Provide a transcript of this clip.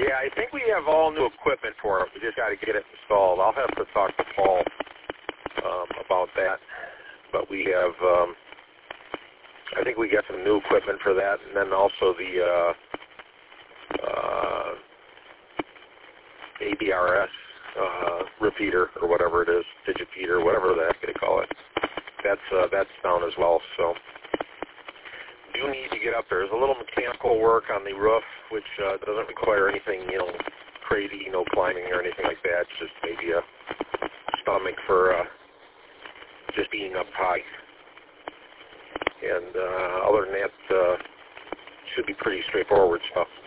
Yeah, I think we have all new equipment for it. We just got to get it installed. I'll have to talk to Paul about that. But we have, I think we got some new equipment for that, and then also the ADRS repeater or whatever it is, digifeeder, whatever the heck they call it. That's down as well. So do need to get up there. There's a little mechanical work on the roof, which doesn't require anything, crazy, no climbing or anything like that. It's just maybe a stomach for just being up high. And other than that, should be pretty straightforward stuff.